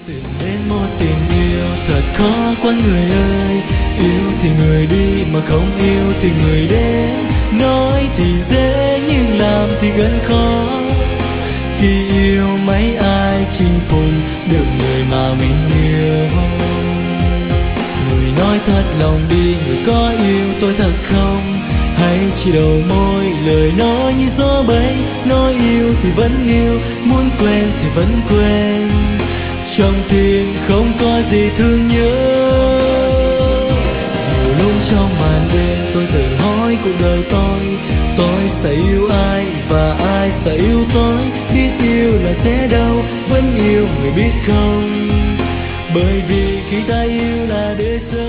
Tìm đến một tình yêu thật khó quá người ơi. Yêu thì người đi mà không yêu thì người đến. Nói thì dễ nhưng làm thì gần khó. Khi yêu mấy ai chinh phục được người mà mình yêu. Người nói thật lòng đi, người có yêu tôi thật không? Hay chỉ đầu môi lời nói như gió bay. Nói yêu thì vẫn yêu, muốn quên thì vẫn quên. Trong tim không có gì thương nhớ. Nhiều lúc trong màn đêm tôi tự hỏi cuộc đời tôi sẽ yêu ai và ai sẽ yêu tôi. Biết yêu là sẽ đâu, vẫn yêu người biết không? Bởi vì khi ta yêu là để sống.